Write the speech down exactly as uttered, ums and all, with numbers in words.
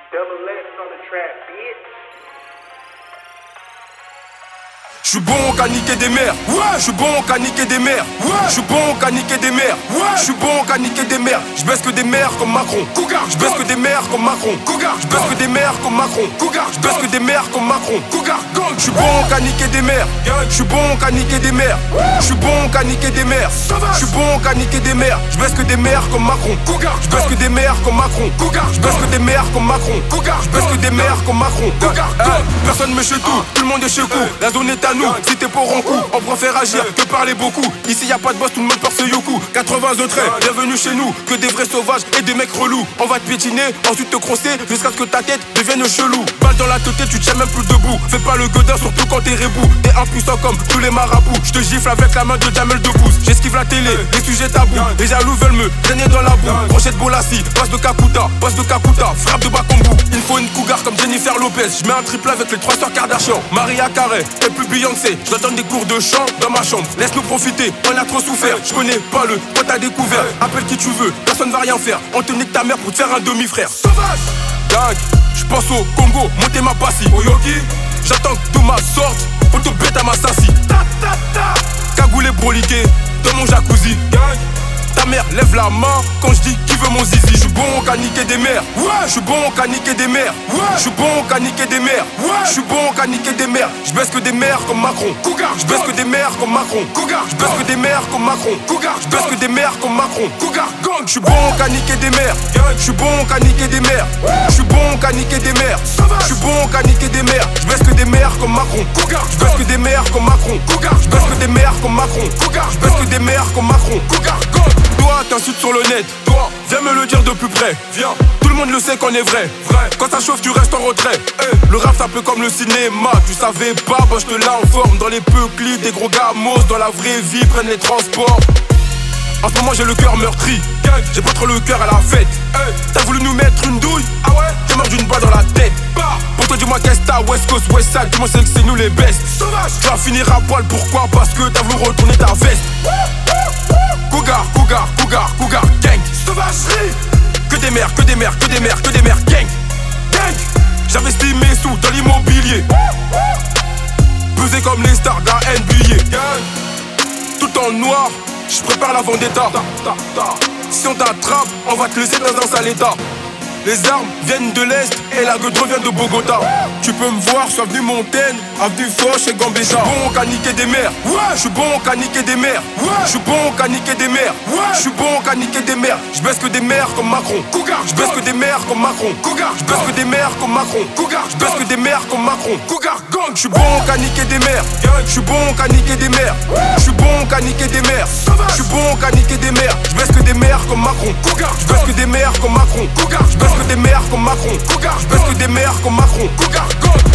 Double S on the track, bitch. Je suis bon qu'à niquer des mères, ouais. Je suis bon qu'à niquer des mères, ouais. Je suis bon qu'à niquer des mères, ouais. Je suis bon qu'à niquer des mères. Je baisse que des mères comme Macron, Cougar. Je baisse que des mères comme Macron, Cougar. Je baisse que des mères comme Macron, Cougar. Je baisse que des mères comme Macron, Cougar. Je suis bon qu'à niquer des mères, je suis bon qu'à niquer des mères, je suis bon qu'à niquer des mères, je suis bon qu'à niquer des mères. Je baisse que des mères comme Macron, Cougar. Je baisse que des mères comme Macron, Cougar. Je baisse que des mères comme Macron, Cougar. Je baisse que des mères comme Macron, Cougar. Personne me chez tout, tout le monde est chez coup. La zone est à nous. Si t'es pour un coup, on préfère agir que parler beaucoup. Ici y'a pas de boss, tout le monde porte ce yoku. quatre-vingts autres, bienvenue chez nous. Que des vrais sauvages et des mecs relous. On va te piétiner, ensuite te crosser jusqu'à ce que ta tête devienne chelou. Balle dans la tête, tu tiens même plus debout. Fais pas le godin, surtout quand t'es rebou. T'es impuissant comme tous les marabouts. Je te gifle avec la main de Jamel de pouce. J'esquive la télé, les sujets tabous. Les jaloux veulent me traîner dans la boue. Crochet de Bolassi, passe de Kakuta, passe de Kakuta, frappe de Bakambu. Il faut une cougar comme Jennifer Lopez. Je mets un triple avec les trois sœurs Kardashian. Maria Carey, et plus Beyoncé. Je donne des cours de chant dans ma chambre. Laisse-nous profiter, on a trop souffert. Je connais pas le quoi t'as découvert. Appelle qui tu veux, personne va rien faire. On te nique ta mère pour te faire un demi-frère. Sauvage, dingue, je pense au Congo, monter ma passie. Au yogi, j'attends que tout ma sorte pour te bête à ma sassi. Ta ta ta, cagoulé broliqué dans mon jacuzzi. Gang, ta mère lève la main quand je dis qui veut mon zizi. Je suis bon qu'à niquer des mères, ouais. Je suis bon qu'à niquer des mères, ouais. Je suis bon qu'à niquer des mères, ouais. Je suis bon qu'à niquer des mères. Je baisse que des mères comme Macron, Cougar. Je baisse que des mères comme Macron, Cougar. Je baisse que des mères comme Macron, Cougar. Je baisse que des mères comme Macron, Cougar. Gang, je suis bon qu'à niquer des mères, je suis bon qu'à niquer des mères, je suis bon qu'à niquer des mères, je suis bon qu'à niquer des mères. Je baisse que des mères comme Macron, Cougar. Je baisse que des mères comme Macron, Cougar. Je baisse que des mères comme Macron, Cougar. Je baisse que des mères comme Macron, Cougar. Gang, toi t'insultes sur le net, toi viens me le dire de plus près. Viens, tout le monde le sait qu'on est vrai. Vrai. Quand ça chauffe tu restes en retrait. Hey. Le rap c'est un peu comme le cinéma. Tu savais pas, bah je te la en forme. Dans les peu clips, des gros gamos. Dans la vraie vie prennent les transports. En ce moment j'ai le cœur meurtri. J'ai pas trop le cœur à la fête. Hey. T'as voulu nous mettre une douille. Ah ouais. T'es mort d'une balle dans la tête. Bah. Pour toi dis-moi qu'est-ce que t'as, West Coast, West Side. Dis-moi c'est que c'est nous les best. Sauvage. Tu vas finir à poil, pourquoi? Parce que t'as voulu retourner ta veste. Cougar, Cougar, Cougar, Cougar, gang. Sauvagerie. Que des mères, que des mères, que des mères, que des mères, gang. Gang. J'investis mes sous dans l'immobilier. Pesé comme les stars d'un N B A. Gang. Tout en noir, je prépare la vendetta. Si on t'attrape, on va te laisser dans un sale état. Les armes viennent de l'Est et la gueule vient de Bogota. Tu peux me voir sur avenue Montaigne, avenue Foch et Gambetta. Je suis bon qu'à niquer des mères, ouais. Je suis bon qu'à niquer des mères, ouais. Je suis bon qu'à niquer des mères, ouais. Je suis bon qu'à niquer des mères. Je baisse que des mères comme Macron, Cougar. Je baisse que des mères comme Macron, Cougar. Je baisse que des mères comme Macron, Cougar. Je baisse que des mères comme Macron, Cougar. Gang, je suis bon qu'à niquer des mères, je suis bon qu'à niquer des mères, je suis bon qu'à niquer des mères, je suis bon qu'à niquer des mères. Je baisse que des mères comme Macron, Cougar. Je baisse que des mères comme Macron, Cougar. Je baisse que des mères comme Macron, Cougar. Je baisse que des mères comme Macron, Cougar. Gang.